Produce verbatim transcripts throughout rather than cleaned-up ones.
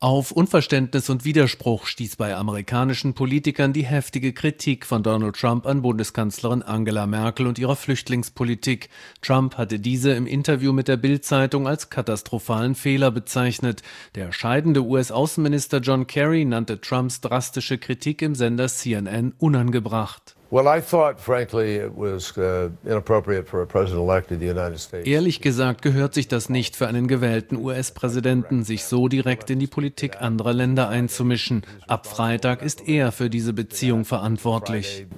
Auf Unverständnis und Widerspruch stieß bei amerikanischen Politikern die heftige Kritik von Donald Trump an Bundeskanzlerin Angela Merkel und ihrer Flüchtlingspolitik. Trump hatte diese im Interview mit der Bild-Zeitung als katastrophalen Fehler bezeichnet. Der scheidende U S-Außenminister John Kerry nannte Trumps drastische Kritik im Sender C N N unangebracht. Ehrlich gesagt gehört sich das nicht für einen gewählten U S-Präsidenten, sich so direkt in die Politik anderer Länder einzumischen. Ab Freitag ist er für diese Beziehung verantwortlich.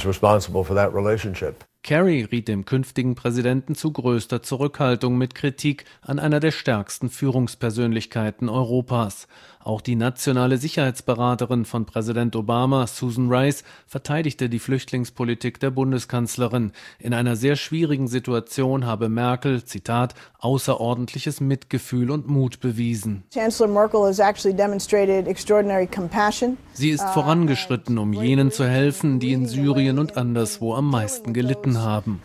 Kerry riet dem künftigen Präsidenten zu größter Zurückhaltung mit Kritik an einer der stärksten Führungspersönlichkeiten Europas. Auch die nationale Sicherheitsberaterin von Präsident Obama, Susan Rice, verteidigte die Flüchtlingspolitik der Bundeskanzlerin. In einer sehr schwierigen Situation habe Merkel, Zitat, außerordentliches Mitgefühl und Mut bewiesen. Sie ist vorangeschritten, um jenen zu helfen, die in Syrien und anderswo am meisten gelitten haben.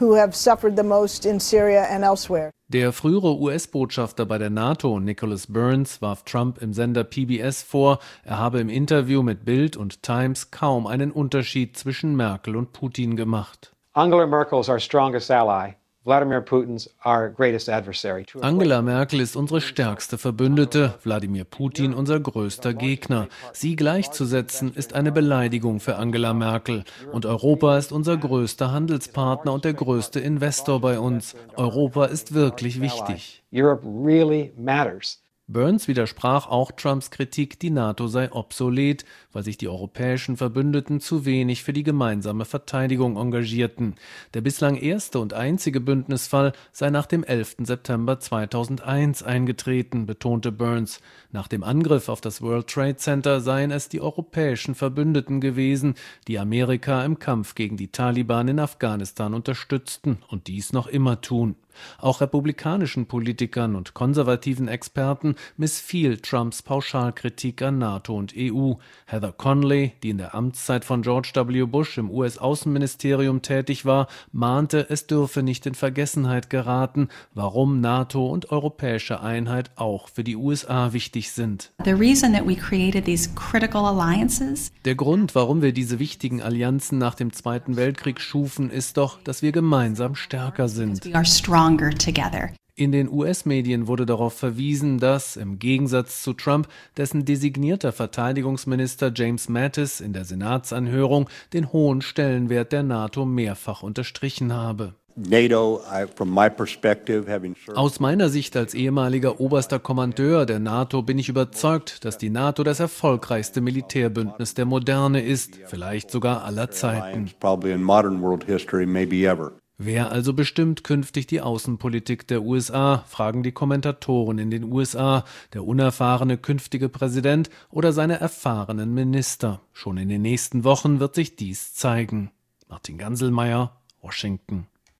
Der frühere U S-Botschafter bei der NATO, Nicholas Burns, warf Trump im Sender P B S vor, er habe im Interview mit Bild und Times kaum einen Unterschied zwischen Merkel und Putin gemacht. Angela Merkel is our strongest ally. Vladimir Putin's our greatest adversary. Angela Merkel ist unsere stärkste Verbündete, Wladimir Putin unser größter Gegner. Sie gleichzusetzen ist eine Beleidigung für Angela Merkel. Und Europa ist unser größter Handelspartner und der größte Investor bei uns. Europa ist wirklich wichtig. Europe really matters. Burns widersprach auch Trumps Kritik, die NATO sei obsolet, weil sich die europäischen Verbündeten zu wenig für die gemeinsame Verteidigung engagierten. Der bislang erste und einzige Bündnisfall sei nach dem elften September zweitausendeins eingetreten, betonte Burns. Nach dem Angriff auf das World Trade Center seien es die europäischen Verbündeten gewesen, die Amerika im Kampf gegen die Taliban in Afghanistan unterstützten und dies noch immer tun. Auch republikanischen Politikern und konservativen Experten missfiel Trumps Pauschalkritik an NATO und E U. Heather Conley, die in der Amtszeit von George W. Bush im U S-Außenministerium tätig war, mahnte, es dürfe nicht in Vergessenheit geraten, warum NATO und europäische Einheit auch für die U S A wichtig sind. The reason that we created these critical alliances. Der Grund, warum wir diese wichtigen Allianzen nach dem Zweiten Weltkrieg schufen, ist doch, dass wir gemeinsam stärker sind. We are stronger together. In den U S-Medien wurde darauf verwiesen, dass, im Gegensatz zu Trump, dessen designierter Verteidigungsminister James Mattis in der Senatsanhörung den hohen Stellenwert der NATO mehrfach unterstrichen habe. NATO, I, from my perspective, having served Aus meiner Sicht als ehemaliger oberster Kommandeur der NATO bin ich überzeugt, dass die NATO das erfolgreichste Militärbündnis der Moderne ist, vielleicht sogar aller Zeiten. probably in modern world history, maybe ever. Wer also bestimmt künftig die Außenpolitik der U S A, fragen die Kommentatoren in den U S A, der unerfahrene künftige Präsident oder seine erfahrenen Minister. Schon in den nächsten Wochen wird sich dies zeigen. Martin Ganselmeier, Washington.